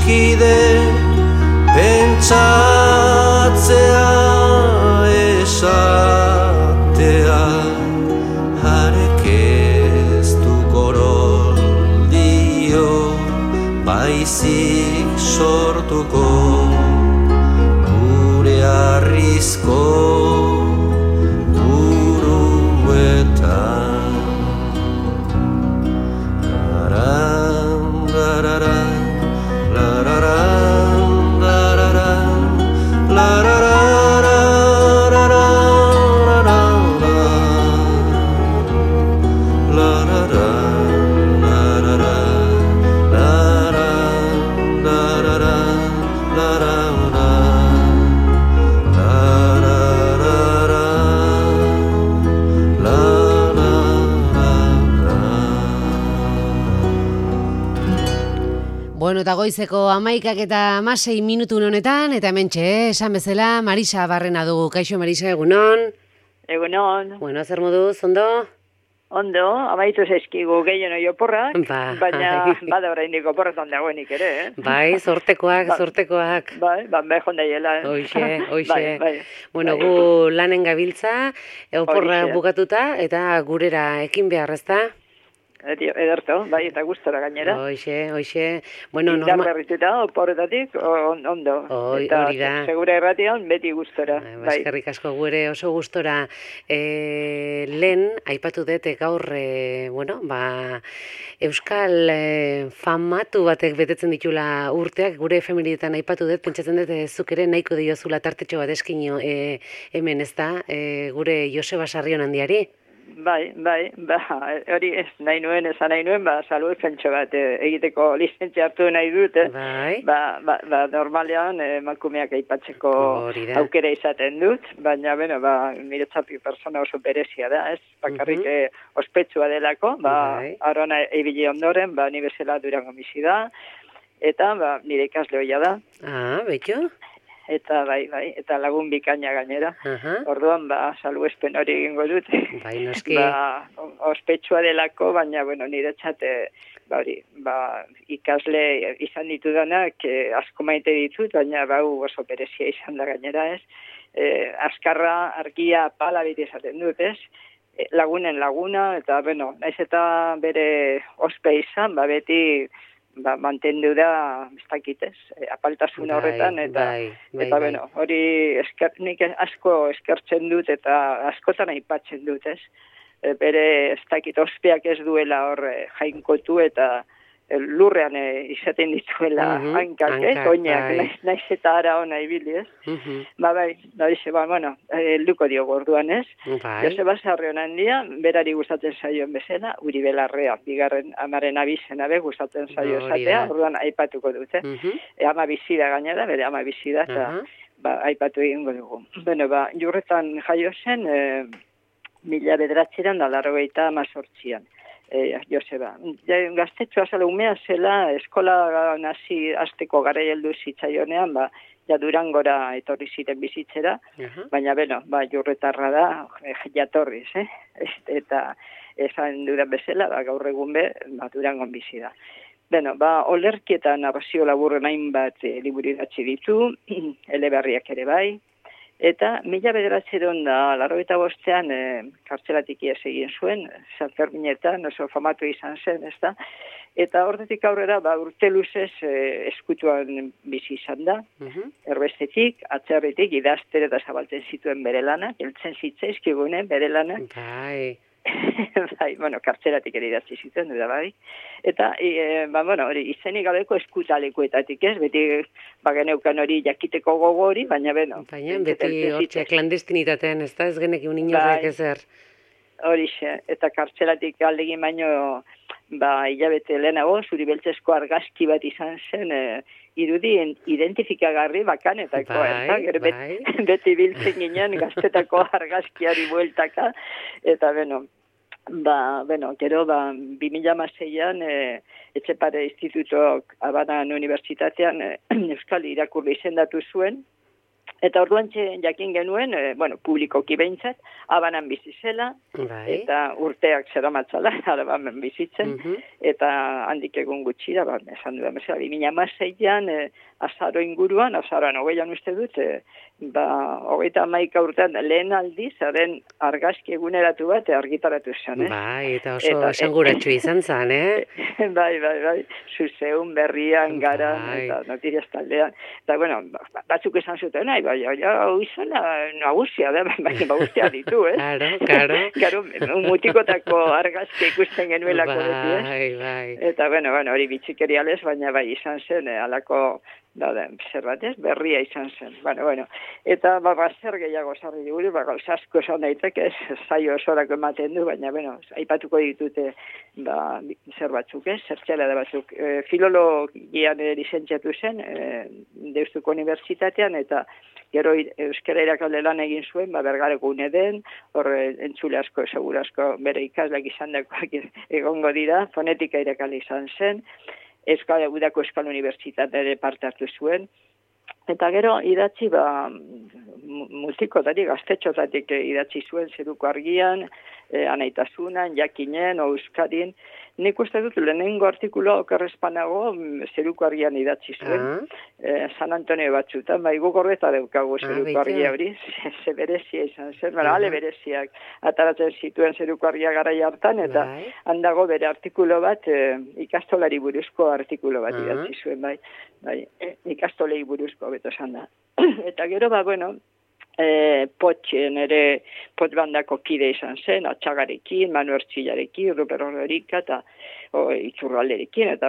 adiskide pentsatzea esatea harek ez du goroldio baizik sortuko gure arrizko buruetan Bueno, eta goizeko 11:16 honetan, eta hementxe, esan bezala, Marisa Barrena dugu. Kaixo, Marisa, egunon? Egunon. Bueno, zer moduz, ondo? Ondo, amaitu zaizkigu gehieno oporrak, baina bada oraindik oporretan dagoenik ere, eh? Bai, zortekoak. Bai, behon daiela. Hoxe. Bueno, gu lanen gabiltza, oporra bukatuta, eta gurera ekin behar, ezta? Ederto, bai, eta gustora gainera. Hoxe. Bueno, indar berrituta, oporretatik, ondo. Hori da. Segura erratian, beti gustora. Eskerrik asko gure oso gustora. Lehen, aipatu dut gaur, Euskal famatu batek betetzen ditula urteak, gure efemerietan aipatu dut, pentsatzen dut, zuk ere nahiko diozula tartetxo bat eskinio hemen, ezta, gure Joseba Sarrion handiari? Bai, hori ez nahi nuen, salbuespentxo bat egiteko lizentzia hartu nahi dut, normalean emakumeak aipatzeko aukera izaten dut, baina, niretzat persona oso berezia da, ez? Bakarrik ospetsua delako, arona ibili ondoren, ni bezala Durangon bizi da, eta nire ikasle hoia da. Betxo? Eta bai, eta lagun bikaina gainera. Orduan, salbuespen hori egingo dut. Bai, noski. Ospetsua delako, baina, niretzat, ikasle izan ditudanak asko maite ditut, baina oso berezia izan da gainera, ez? Azkarra, argia, pala beti esaten dut, ez? Lagunen laguna, eta, naiz eta bere ospe izan, beti mantendu da, ez dakitez, apaltasun horretan, eta hori nik asko eskertzen dut, eta askotan aipatzen dut, ez? Bere, ez dakit, ospeak ez duela hor jainkotu, eta lurrean izaten dituela hankak, oinak, naiz eta ara hona ibili, ez? Helduko diogu orduan, ez? Joseba Sarrion handia, berari gustatzen zaioen bezala, Uri Belarrea, bigarren amaren abizena gustatzen zaio esatea, orduan aipatuko dute. Ama bizida gainera, bere ama bizida, eta aipatu egingo dugu. Jurretan jaio zen, 1988an. Joseba. Gaztetxoa zela umea zela, eskola nazi azteko gara heldu zitzaionean, Durangora etorri ziren bizitzera, baina, jurretarra da, jatorriz, eta esan dudan bezala, gaur egun Durangon bizi da. Olerki eta narrazio laburren hainbat liburu idatzi ditu, eleberriak ere bai, eta 1985an kartzelatik ihes egin zuen, San Ferminetan, oso famatu izan zen, ezta? Eta horretik aurrera, urte luzez eskutuan bizi izan da, erbestetik, atzerritik, idazten eta zabaltzen zituen bere lanak, heltzen zitzaizkigune bere lanak. Kartzelatik ere idatzi zituen, Eta, hori, izenik gabeko eskutalekuetatik, ez? Beti, geneukan hori jakiteko gogo hori, baina, beti hortxe klandestinitatean, ez da? Ez genek inorrek ezer. Horixe, eta kartzelatik aldegin baino, hilabete lehenago, zuri beltzezko argazki bat izan zen, irudi identifikagarri bakanetako, beti biltzen ginen gaztetako argazkiari bueltaka, eta gero 2006an Etxepare Institutok Habanan Unibertsitatean Euskal irakurle izendatu zuen, Eta orduan jakin genuen, publikoki behintzat, Habanan bizi zela, Bai. eta urteak zeramatzala, Habanan bizitzen, eta handik egun gutxira, esan dudan bezala, 2016an, azaro inguruan, azaroan 20an uste dut, 31 urtean lehen aldiz, haren argazki eguneratu bat argitaratu zen, Bai, eta oso esanguratsu izan zen, Bai, zuzeun berrian gara, eta notiriaz taldean. Eta, batzuk esan zuten, bai, hau izan nagusia da, baina guztia ditu, Claro. Mutikotako argazki ikusten genuelako beti, Bai. Eta, hori bitxikerialez, baina bai izan zen, alako, zer batez, berria izan zen. Eta, zer gehiago sarri diguri, gauza asko esan daiteke, zaio osorako ematen du, baina, aipatuko ditute, zer batzuk, zertxela da batzuk. Filologian lizentziatu zen, Deustuko Unibertsitatean, eta gero euskara irakalde lan egin zuen, Bergareko UNED-en, hor entzule asko, segura asko, bere ikaslak izan dakoak egongo dira, fonetika irakale izan zen, Udako Euskal Unibertsitatea ere parte hartu zuen, eta gero idatzi, multikotatik, gaztetxotatik idatzi zuen, Zeruko Argian, Anaitasunan, Jakinen, Euskadin. Nik uste dut lehenengo artikuloa okerrezpanago Zeruko Argian idatzi zuen, San Antonio batzutan, guk horreta daukagu Zeruko Argia hori, ze berezia izan zen, ale bereziak ataratzen zituen Zeruko Argia garai hartan, eta handago bere artikulo bat, ikastolari buruzko artikulo bat idatzi zuen, ikastolei buruzko beto esan da. Eta gero, Potxen ere potbandako kide izan zen, Atxagarekin, Manu Ertzilarekin, Ruper Horrorika eta Itzurralderekin, eta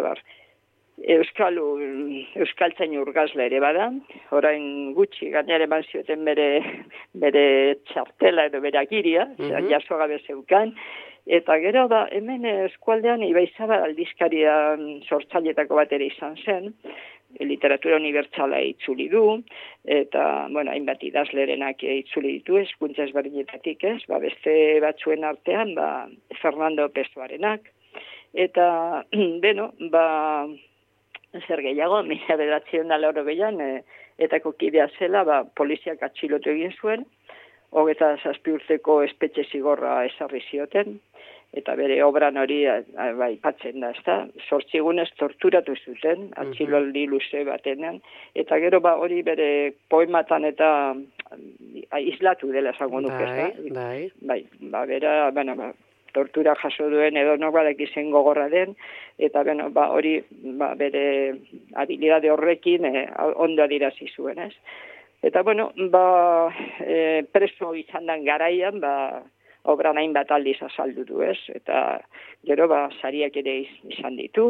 Euskaltzain urgazle ere bada, orain gutxi gainera eman zioten bere txartela edo bere agiria, jaso gabe zeukan, eta gero hemen eskualdean Ibaizabal aldizkaria sortzailetako bat ere izan zen, literatura unibertsala itzuli du, eta, hainbat idazlerenak itzuli ditu, hizkuntza ezberdinetatik beste batzuen artean, Fernando Pessoarenak, eta, zer gehiago, 1980an, etako kidea zela, poliziak atxilotu egin zuen, 27 urteko espetxe zigorra ezarri zioten, eta bere obran hori aipatzen da, ezta? 8 egunez torturatu zuten, atxiloldi luze batenan, eta gero hori bere poematan eta islatu dela esango nuke, ezta? Bera, tortura jaso duen edo norbadek izen gogorra den, eta hori bere habilidade horrekin ondo adirazi zuen, ez? Eta, preso izan den garaian, obran hainbat aldiz azaldu du, ez? Eta gero, sariak ere izan ditu,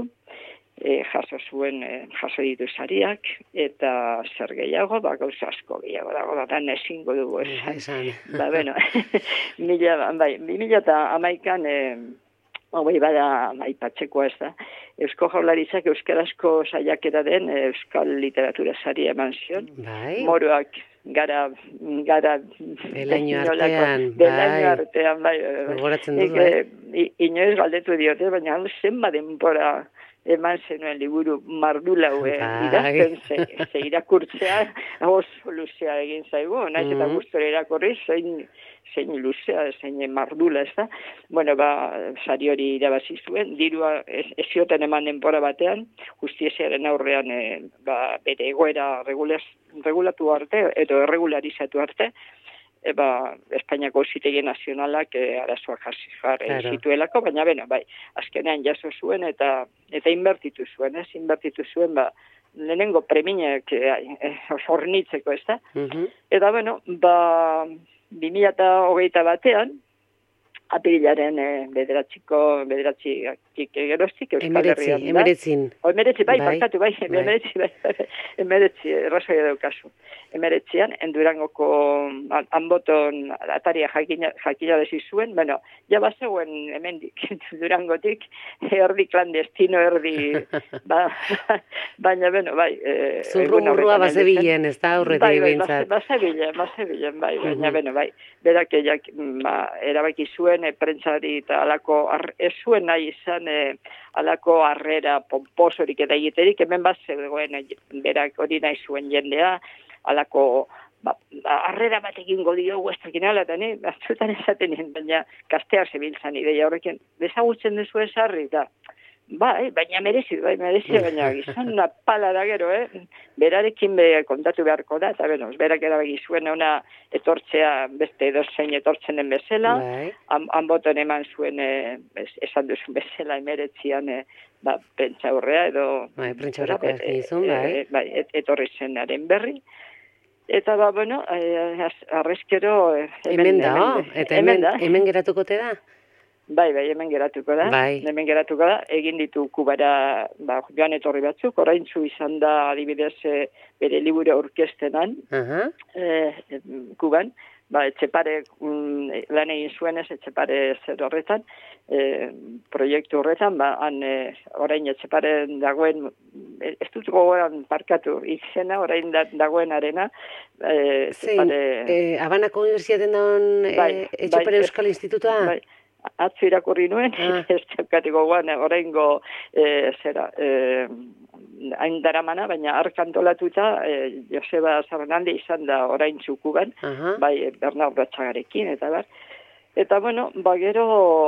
jaso ditu sariak, eta zer gehiago, gauza asko gehiago dago, dan ezingo dugu, ez? 2011an, aipatzekoa ez da, Eusko Jaurlaritzak euskarazko saiakera den euskal literatura saria eman zion, moroak gara Belaino artean, gogoratzen dut, inoiz galdetu diote, baina zenba denbora eman zenuen liburu Mardulau idazten, ze irakurtzea oso luzea egin zaigu, nahiz eta gustora irakurri, zein luzea, zein Mardula, ez da? Sari hori irabazi zuen, dirua ez zioten eman denbora batean, justiziaren aurrean bere egoera regulatu arte, edo erregularizatu arte, Espainiako Auzitegi Nazionalak arazoak jarri zituelako, baina azkenean jaso zuen eta inbertitu zuen, lehenengo premiak hornitzeko, ez da? Eta, 2021 batean, apirilaren bederatzik geroztik, Euskal Herrian da. Emeretzi, errazoia daukazu. Emeretzian, Durangoko Anboton ataria jakina desi zuen, ja bazegoen hemendik Durangotik, erdi klandestino, erdi, baina, zurrumurrua bazebilen, ez da, aurretik bintzat. Bazebilen, baina, berak erabaki zuen, prentzari eta alako, ez zuen nahi izan alako harrera pomposorik eta egiterik, hemen bat zegoen berak hori nahi zuen jendea, alako harrera bat egingo diogu ez dakin ala, eta batzuetan esaten nien, baina gaztea zebiltzan ideia horrekin, bezagutzen duzu esarri, eta baina merezi, baina gizon pala da gero, berarekin kontatu beharko da, eta berak erabaki zuen ona etortzea beste edozein etortzen den bezala, han boton eman zuen, esan duzun bezala, 19 prentsa horrea, edo etorri zenaren berri, eta arrezkero hemen da, eta hemen geratukote da? Bai, hemen geratuko da. Hemen geratuko da. Egin ditu Kubara joan etorri batzuk. Oraintzu izan da adibidez bere liburu aurkeztenan Kuban. Etxepare lan egin zuenez, Etxepare zer horretan, proiektu horretan, orain Etxepare dagoen, ez dut gogoan parkatu, izena orain dagoen arena. Habanako Universitaten dagoen Etxepare Euskal Institutua? Bai. Atzo irakurri nuen, ez daukatiko guan, oraingo hain daramana, baina arkantolatuta Joseba Zarrenalde izan da orain Kuban, bai Bernard Batxagarekin, eta bar. Eta, gero,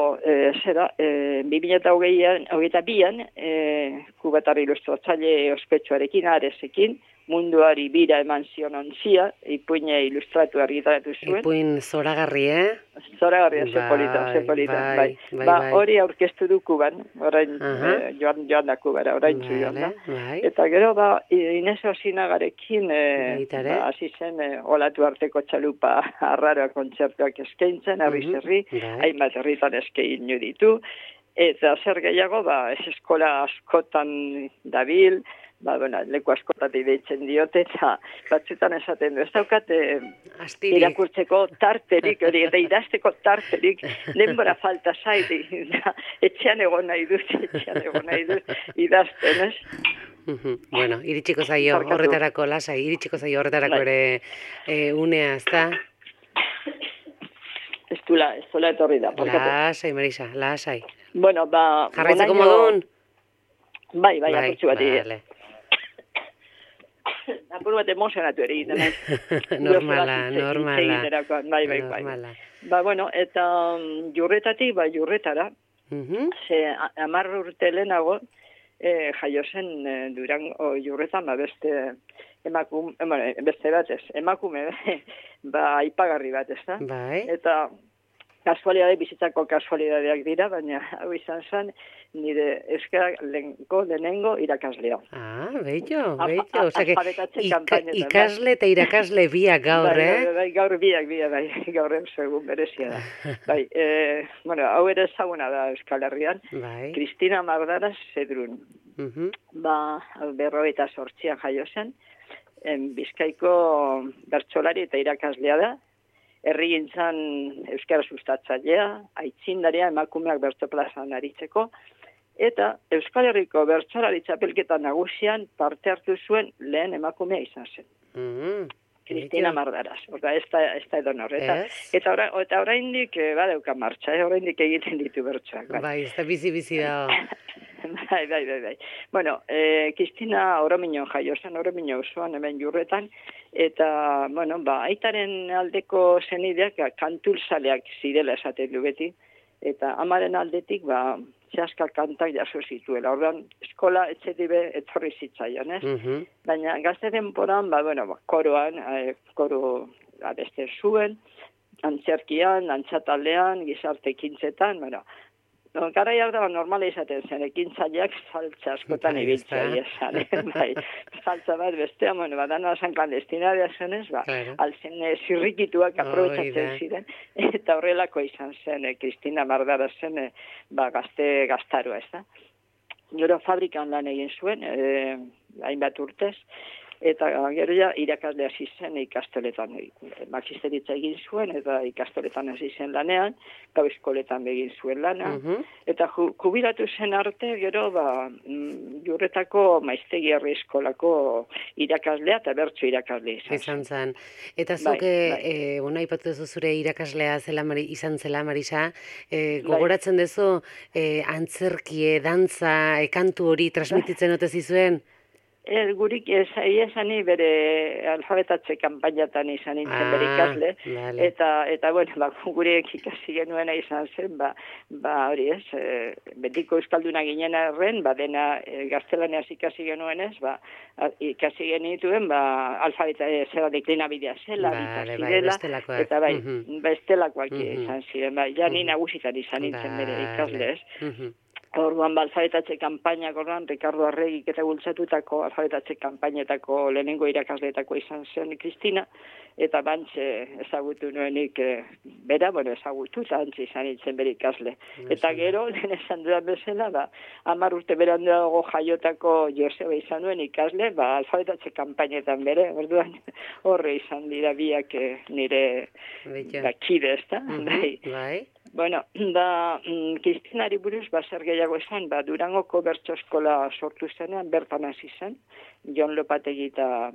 2022an, Kubatar ilustratzaile ospetsuarekin, Aresekin, munduari bira eman zion ontzia, ipuine ilustratu argitaratu zuen. Ipuin zoragarri, Zoragarria, ze polita, bai. Hori aurkeztu du Kuban, orain joan da Kubara, orain zu joan da. Eta gero, Inez Osinagarekin, hasi zen, olatu arteko txalupa arraroa kontzertuak eskaintzen, herri, hainbat herritan eskain ditu, eta zer gehiago, eskola askotan dabil, leku askotatik deitzen diote, eta batzutan esaten du, ez daukate irakurtzeko tarterik, eta idazteko tarterik, denbora falta zaiti, etxean egon nahi dut, idazten, ez? Bueno, iritsiko zaio horretarako, lasai, iritsiko zaio horretarako ere unea, ez da? Ez duela etorri da. Lasai, Marisa, lasai. Jarraitzeko modun? Bai, apurtxu bat egin. Apur bat emozionatu ere egiten. Normala. Eta jurretatik, jurretara, 10 urte lehenago, jaio zen Durango jurretan, beste emakume, aipagarri bat, ez da? Eta bizitzako kasualidadeak dira, baina hau izan zen, nire euskara lehenengo irakaslea. Bello. Ikasle eta irakasle biak gaur, Gaur biak, gaur egun berezia da. Hau ere ezaguna da Euskal Herrian, Kristina Mardaras Zedrun. 58an jaio zen, Bizkaiko bertsolari eta irakaslea da, herrigintzan euskara sustatzailea, aitzindaria emakumeak bertsoplazan aritzeko, eta Euskal Herriko bertsolari txapelketa nagusian parte hartu zuen lehen emakumea izan zen. Kristina Mardaras, ez da edo norreta. Eta oraindik badeuka martxa, oraindik egiten ditu bertsoak. Ez da bizi da. Bai. Kristina Oromiñon jaio zen, Oromiño osoan hemen jurretan, eta, aitaren aldeko zenideak kantulzaleak zirela esaten du beti, eta amaren aldetik, txaska kantak jaso zituela. Ordan eskola etxetibe etorri zitzaion, ez? Baina gazte denporan, koroan, koro beste zuen, antzerkian, antzataldean, gizarte ekintzetan, Garai hartan normala izaten zen, ekintzaileak saltza askotan ibiltzea esan. Saltza bat bestea, badana esan klandestinaria zenez, altzen zirrikituak aprobetsatzen ziren, eta horrelako izan zen, Kristina Mardara zen, gaztaroa, ez da. Gero fabrikan lan egin zuen, hainbat urtez, eta gero irakaslea hasi zen ikastoletan, magisteritza egin zuen, eta ikastoletan hasi zen lanean, gau eskoletan egin zuen lana, eta jubilatu zen arte, gero jurretako maiztegi herri eskolako irakaslea eta bertso irakaslea izan zen. Eta zuk, aipatu duzu zure irakaslea izan zela, Marisa, gogoratzen duzu antzerkie, dantza, kantu hori transmititzen ote zizuen? Gurik esani bere alfabetatze kanpainatan izan nintzen bere ikasle, vale. eta bueno, gurek ikasi genuena izan zen, hori ez, betiko euskalduna ginen arren, dena gaztelaniaz ikasi genuenez, ikasi genituen, alfabeta zera deklinabidea zela, zirela, eta bestelakoak izan ziren, ni nagusitan izan nintzen bere ikasle ez. Orduan alfabetatze kanpainak Ricardo Arregik eta bultzatutako alfabetatze kanpainetako lehenengo irakasleetako izan zen Kristina, eta bantxe ezagutu nuenik bera, ezagutu, eta antxe izan nintzen bere ikasle. Eta gero, lehen esan dudan bezala, 10 urte beranduago jaiotako Joseba izan nuen ikasle, alfabetatze kanpainetan bere, orduan horre izan dira biak nire kide, ezta? Bai. Bueno, Kristinari buruz, zer gehiago esan, Durangoko bertso eskola sortu zenean, bertan hasi zen, Jon Lopategi eta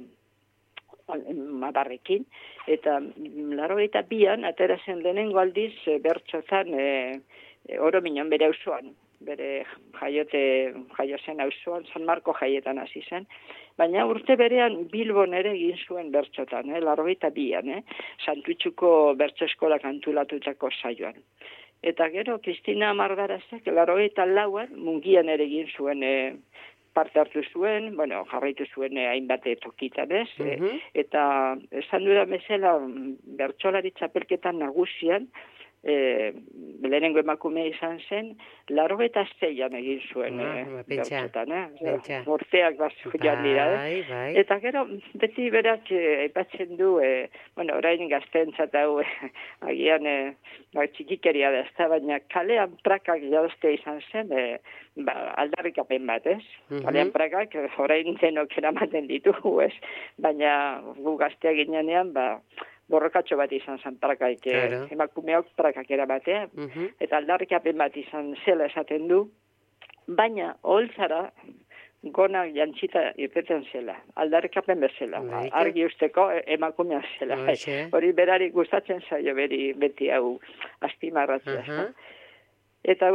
Madarrekin, eta 82an, atera zen lehenengo aldiz, bertsotan oro minon bere auzoan, bere jaio zen auzoan, San Marko jaietan hasi zen, baina urte berean Bilbon ere egin zuen bertsotan, 82an, Santutxuko bertso eskola kantulatutako saioan. Eta gero, Kristina Margarazek, 84an, Mungian ere egin zuen parte hartu zuen, jarraitu zuen hainbat tokitan ez, eta esan dudan bezala bertsolari txapelketan nagusian, lehenengo emakumea izan zen, 86an egin zuen bertsotan, urteak joan dira. Eta gero, beti berak aipatzen du, orain gaztentzat hau agian txikikeria da, baina kalean prakak jazte izan zen, aldarrikapen bat, ez? Kalean prakak orain denok eramaten ditugu, ez? Baina gu gaztea ginean, borrokatxo bat izan zen prakaik, emakumeok prakak eramatea, eta aldarrikapen bat izan zela esaten du, baina holtzara gona jantzita irteten zela, aldarrikapen bezala, argi usteko emakumea zela. Hori berari gustatzen zaio beti hau azpimarratzea. Eta,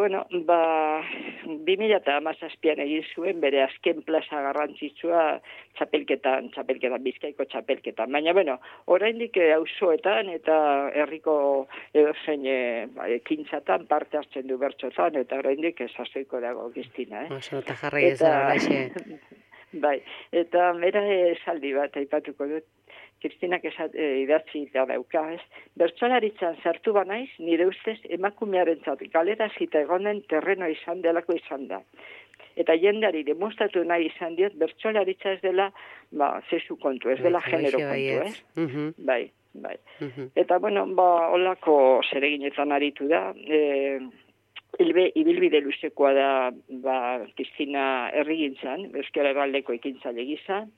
2017an egin zuen bere azken plaza garrantzitsua txapelketan, Bizkaiko txapelketan. Baina, oraindik auzoetan eta herriko edozein ekintzatan parte hartzen du bertsotan, eta oraindik sasoiko dago Kristina. Oso, eta jarrai ez da, Bai, eta bera esaldi bat aipatuko dut. Kristinak idatzi da dauka, ez? Bertsolaritzan sartu banaiz, nire ustez emakumearentzat galera zita egonen terreno izan delako izan da. Eta jendeari demostratu nahi izan diot, bertsolaritza ez dela, zesu kontu, ez dela genero kontu, ez? Bai. Eta, holako zereginetan aritu da, ibilbide luzekoa da, Kristina herrigintzan, Euskal Herrialdeko ekintzaile gisa,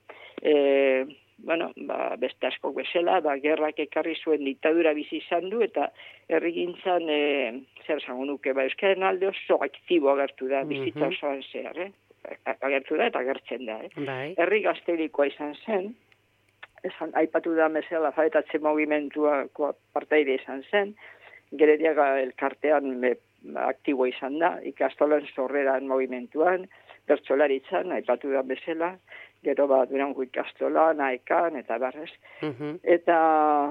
beste askok bezala, gerrak ekarri zuen diktadura bizi izan du, eta herrigintzan, zer zango nuke, Euskaren alde oso aktibo agertu da, bizitza osoan zehar, agertu da eta agertzen da. Herri gaztelikoa izan zen, aipatu da bezala alfabetatze mugimenduako partaide izan zen, Gerediaga elkartean aktibo izan da, ikastolan sorreran mugimenduan, bertsolaritzan, aipatu da bezala, gero Durango ikastolan, aekan, eta barrez. Eta,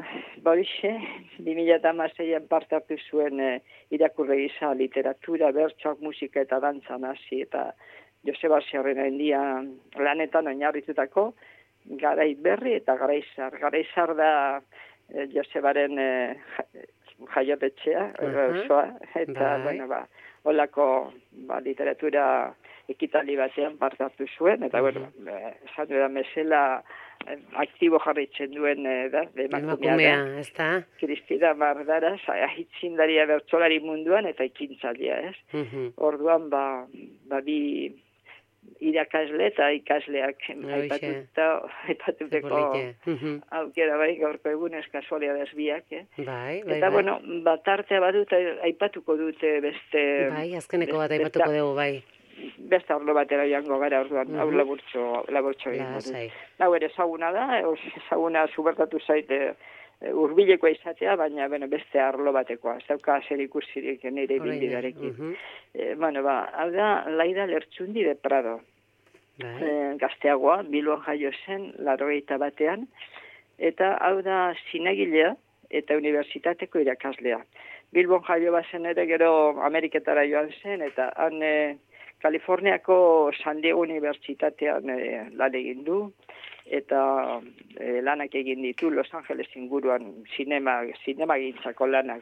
2016an parte hartu zuen irakurle gisa literatura, bertsoak, musika eta dantzan hasi, eta Joseba Sierren lanetan oinarritutako garai berri eta garaizar. Garaizar da Josebaren jaiotetxea, eta, holako literatura ekitaldi batean parte hartu zuen, eta, esan dudan bezala aktibo jarraitzen duen emakumea, ez da? Kristina Margaraz, hitzindaria bertsolari munduan eta ekintzailea, ez? Orduan, bi irakasle eta ikasleak aipatuteko aukera gaurko egunez kasualidades biak. Eta, tartea badut aipatuko dute beste... Bai, azkeneko bat aipatuko dugu, bai. Beste arlo batera joango gara orduan, hau laburtxo egin. Hau ere ezaguna da, ezaguna zubertatu zaite hurbilekoa izatea, baina beste arlo batekoa, ez dauka zer ikusirik nire bilbidarekin. Hau da, Laida Lertxundi de Prado. gazteagoa, Bilbon jaio zen, 81, eta hau da zinegilea eta unibertsitateko irakaslea. Bilbon jaio bazen ere gero Ameriketara joan zen, eta han Kaliforniako San Diego Unibertsitatean lan egin du, eta lanak egin ditu Los Angeles inguruan sinema gintzako lanak.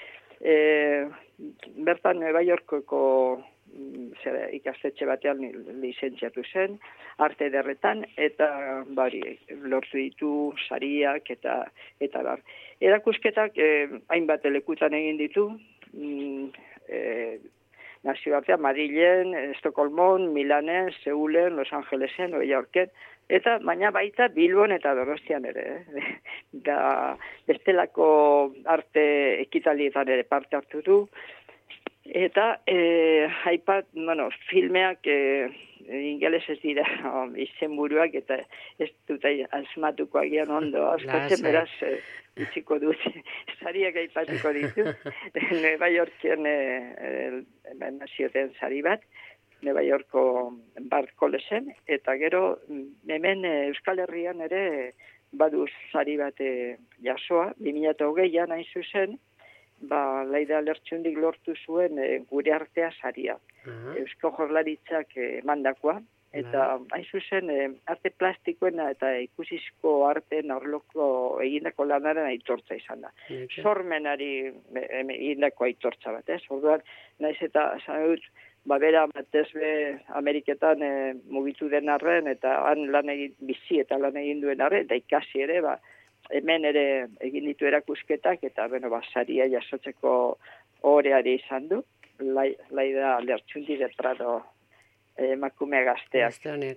Bertan Nueva Yorkeko ikastetxe batean lizentziatu zen, arte ederretan, eta lortu ditu sariak eta bar. Erakusketak hainbat lekutan egin ditu, nazioartean Madrilen, Estokolmon, Milanen, Seulen, Los Angelesen, Nueva Yorken, eta baina baita Bilbon eta Donostian ere. Da bestelako arte ekitaldietan ere parte hartu du. Eta filmeak ingelesez dira izenburuak eta ez dut asmatuko agian ondo askatzen, beraz utziko dut. Sariak aipatuko ditu. Nueva Yorken nazioten sari bat, Nueva Yorko Bard Collegen, eta gero hemen Euskal Herrian ere badu sari bat jasoa, 2020an hain zuzen, Laida Lertxundik lortu zuen gure artea saria. Eusko Jaurlaritzak mandakoa, eta hain zuzen arte plastikoena eta ikusizko arteen arloko egindako lanaren aitortza izan da. Sormenari egindako aitortza bat, orduan, naiz eta zanut, bera batez Ameriketan mugitu den arren, eta han bizi eta lan egin duen arren, eta ikasi ere, hemen ere egin ditu erakusketak, eta saria jasotzeko oreari izan du, Laida Lertxundi de Prado emakume gazteak.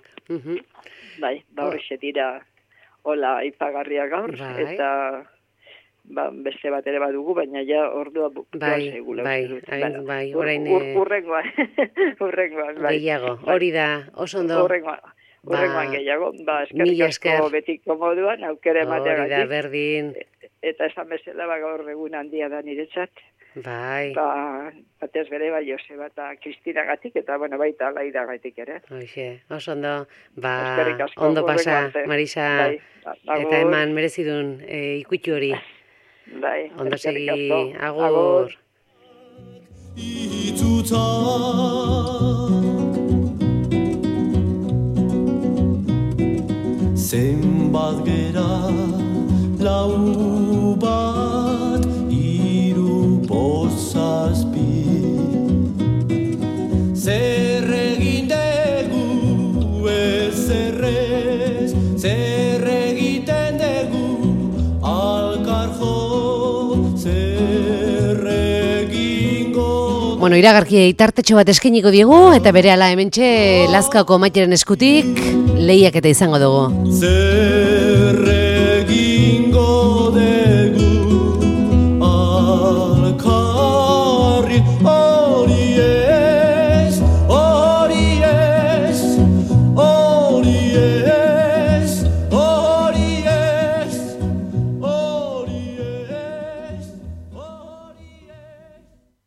Horrexe dira hola ipagarria gaur, eta beste bat ere badugu, baina ja ordua segula. Urrengoan. Gehiago, hori da, oso ondo. Urrengoan gehiago, eskerrik asko betiko moduan, aukera emateagatik. Hori da, berdin. Eta esan bezala gaur egun handia da niretzat. Batez bere Joseba eta Kristinagatik, eta baita Laidagatik ere. Oso ondo, ondo pasa, Marisa, eta eman merezidun ikutu hori. Ondo segi, agur. Zenbat gera lau bat hiru bost zazpi, zer egin dugu ezerrez, zer egiten dugu alkarjo, zer egingo. Iragarki itartetxo bat eskainiko diegu, eta berehala hementxe Lazkaoko Maiteren eskutik lehiak eta izango dugu.